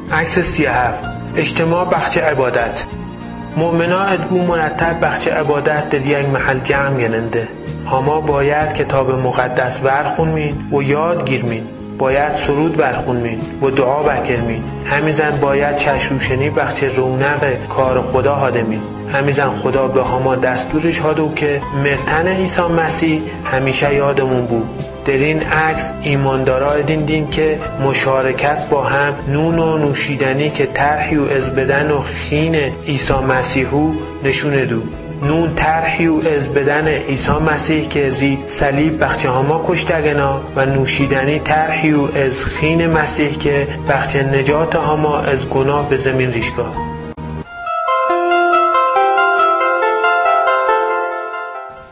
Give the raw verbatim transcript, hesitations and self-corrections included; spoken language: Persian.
عکس سی و هفت. اجتماع بخش عبادت. مؤمنا ادگو مرتب بخش عبادت در یک محل جمع گننده. هما باید کتاب مقدس ورخونمین و یاد گیرمین. باید سرود ورخونمین و دعا بکرمین. همیزن باید چشوشنی بخش رونق کار خدا هادمین. همیزن خدا به هما دستورش هادو که مرتن عیسی مسیح همیشه یادمون بود. در این عکس ایماندارا دیدین که مشارکت با هم نون و نوشیدنی که طرحی و از بدن و خین عیسی مسیحو نشونه دو. نون طرحی و از بدن عیسی مسیح که زی صلیب بخش هما کشتگنا و نوشیدنی طرحی و از خین مسیح که بخش نجات هما از گناه به زمین ریشگاه.